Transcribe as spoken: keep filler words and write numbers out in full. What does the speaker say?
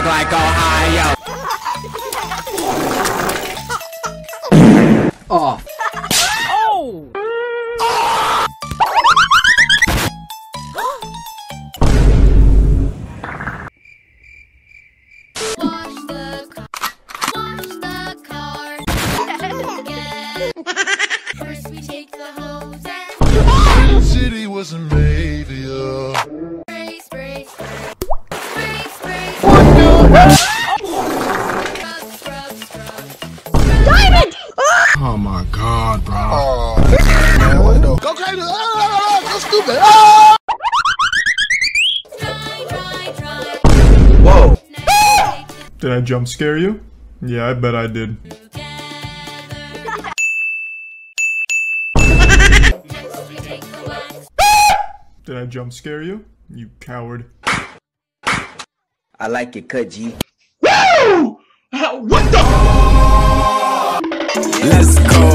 like Ohio. Oh. Oh! Wash the car. Wash the car. Again. First we take the hose and The city wasn't made for you. spray, spray, spray. Spray, spray. Scrub, scrub, scrub. Diamond! Oh my god, bro. Oh, go crazy. Oh, so stupid. Oh! Dry, dry, dry. Whoa. Now take Did I jump scare you? Yeah, I bet I did. it together. Next we take the wax. Did I jump scare you? You coward. I like it, cut G. Let's go.